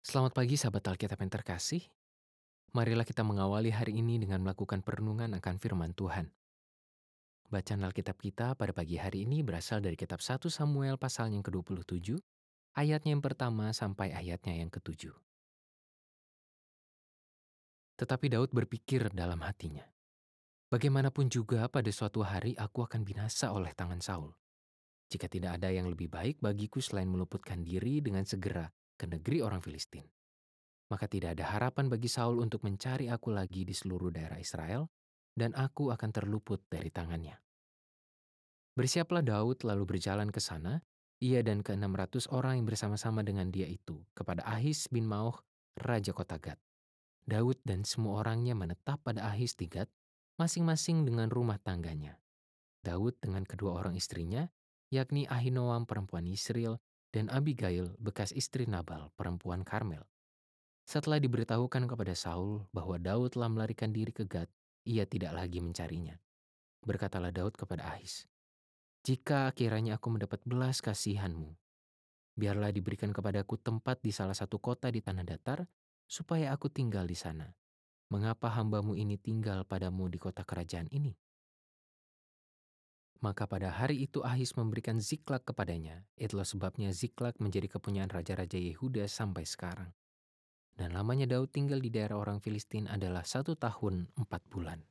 Selamat pagi sahabat Alkitab yang terkasih. Marilah kita mengawali hari ini dengan melakukan perenungan akan firman Tuhan. Bacaan Alkitab kita pada pagi hari ini berasal dari kitab 1 Samuel pasal yang ke-27, ayatnya yang pertama sampai ayatnya yang ke-7. Tetapi Daud berpikir dalam hatinya, bagaimanapun juga pada suatu hari aku akan binasa oleh tangan Saul. Jika tidak ada yang lebih baik bagiku selain meluputkan diri dengan segera ke negeri orang Filistin. Maka tidak ada harapan bagi Saul untuk mencari aku lagi di seluruh daerah Israel, dan aku akan terluput dari tangannya. Bersiaplah Daud lalu berjalan ke sana, ia dan ke-600 orang yang bersama-sama dengan dia itu, kepada Ahis bin Mauch, raja kota Gat. Daud dan semua orangnya menetap pada Ahis di Gat, masing-masing dengan rumah tangganya. Daud dengan kedua orang istrinya, yakni Ahinoam perempuan Yisril, dan Abigail bekas istri Nabal perempuan Karmel. Setelah diberitahukan kepada Saul bahwa Daud telah melarikan diri ke Gat, ia tidak lagi mencarinya. Berkatalah Daud kepada Ahis, "Jika kiranya aku mendapat belas kasihanmu, biarlah diberikan kepadaku tempat di salah satu kota di tanah datar, supaya aku tinggal di sana. Mengapa hambamu ini tinggal padamu di kota kerajaan ini?" Maka pada hari itu Ahis memberikan Ziklag kepadanya. Itulah sebabnya Ziklag menjadi kepunyaan raja-raja Yehuda sampai sekarang. Dan lamanya Daud tinggal di daerah orang Filistin adalah 1 tahun 4 bulan.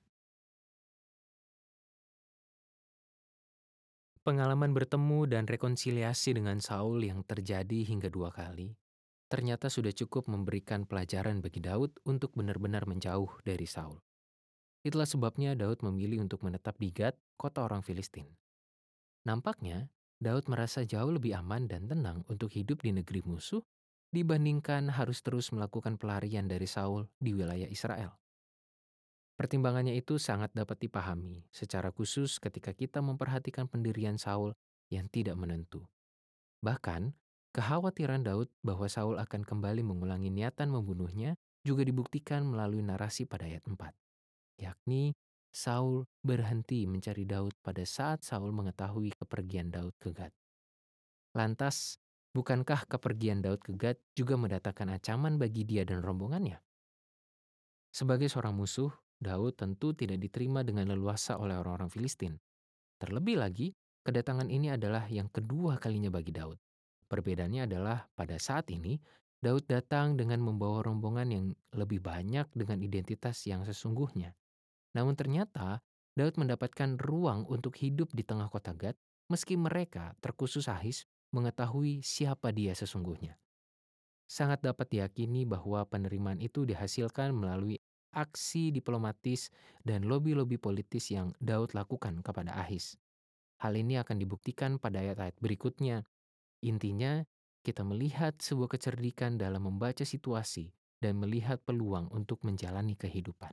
Pengalaman bertemu dan rekonsiliasi dengan Saul yang terjadi hingga 2 kali, ternyata sudah cukup memberikan pelajaran bagi Daud untuk benar-benar menjauh dari Saul. Itulah sebabnya Daud memilih untuk menetap di Gat, kota orang Filistin. Nampaknya, Daud merasa jauh lebih aman dan tenang untuk hidup di negeri musuh dibandingkan harus terus melakukan pelarian dari Saul di wilayah Israel. Pertimbangannya itu sangat dapat dipahami, secara khusus ketika kita memperhatikan pendirian Saul yang tidak menentu. Bahkan, kekhawatiran Daud bahwa Saul akan kembali mengulangi niatan membunuhnya juga dibuktikan melalui narasi pada ayat 4, yakni Saul berhenti mencari Daud pada saat Saul mengetahui kepergian Daud ke Gat. Lantas, bukankah kepergian Daud ke Gat juga mendatangkan ancaman bagi dia dan rombongannya? Sebagai seorang musuh, Daud tentu tidak diterima dengan leluasa oleh orang-orang Filistin. Terlebih lagi, kedatangan ini adalah yang kedua kalinya bagi Daud. Perbedaannya adalah pada saat ini, Daud datang dengan membawa rombongan yang lebih banyak dengan identitas yang sesungguhnya. Namun ternyata, Daud mendapatkan ruang untuk hidup di tengah kota Gad, meski mereka, terkhusus Ahis, mengetahui siapa dia sesungguhnya. Sangat dapat diyakini bahwa penerimaan itu dihasilkan melalui aksi diplomatis dan lobi-lobi politis yang Daud lakukan kepada Ahis. Hal ini akan dibuktikan pada ayat-ayat berikutnya. Intinya, kita melihat sebuah kecerdikan dalam membaca situasi dan melihat peluang untuk menjalani kehidupan.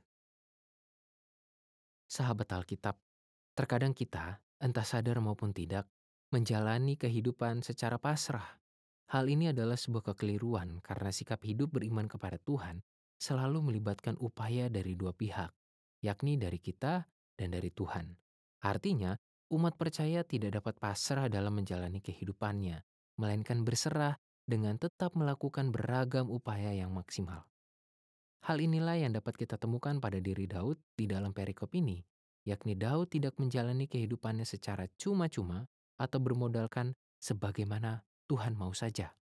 Sahabat Alkitab, terkadang kita, entah sadar maupun tidak, menjalani kehidupan secara pasrah. Hal ini adalah sebuah kekeliruan karena sikap hidup beriman kepada Tuhan selalu melibatkan upaya dari dua pihak, yakni dari kita dan dari Tuhan. Artinya, umat percaya tidak dapat pasrah dalam menjalani kehidupannya, melainkan berserah dengan tetap melakukan beragam upaya yang maksimal. Hal inilah yang dapat kita temukan pada diri Daud di dalam perikop ini, yakni Daud tidak menjalani kehidupannya secara cuma-cuma atau bermodalkan sebagaimana Tuhan mau saja.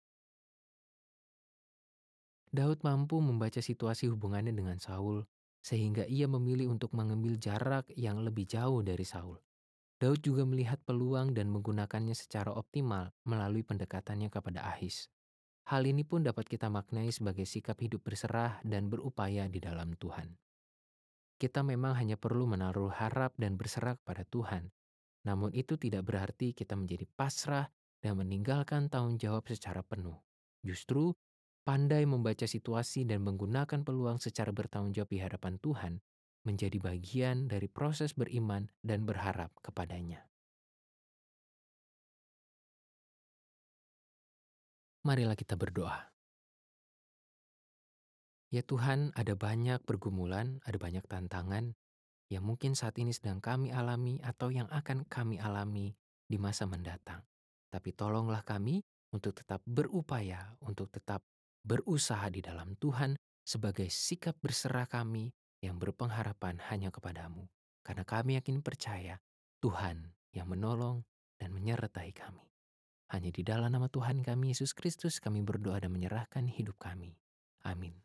Daud mampu membaca situasi hubungannya dengan Saul, sehingga ia memilih untuk mengambil jarak yang lebih jauh dari Saul. Daud juga melihat peluang dan menggunakannya secara optimal melalui pendekatannya kepada Ahis. Hal ini pun dapat kita maknai sebagai sikap hidup berserah dan berupaya di dalam Tuhan. Kita memang hanya perlu menaruh harap dan berserah kepada Tuhan, namun itu tidak berarti kita menjadi pasrah dan meninggalkan tanggung jawab secara penuh. Justru, pandai membaca situasi dan menggunakan peluang secara bertanggung jawab di hadapan Tuhan menjadi bagian dari proses beriman dan berharap kepadanya. Marilah kita berdoa. Ya Tuhan, ada banyak pergumulan, ada banyak tantangan yang mungkin saat ini sedang kami alami atau yang akan kami alami di masa mendatang. Tapi tolonglah kami untuk tetap berupaya, untuk tetap berusaha di dalam Tuhan sebagai sikap berserah kami yang berpengharapan hanya kepadamu. Karena kami yakin percaya Tuhan yang menolong dan menyertai kami. Hanya di dalam nama Tuhan kami Yesus Kristus kami berdoa dan menyerahkan hidup kami. Amin.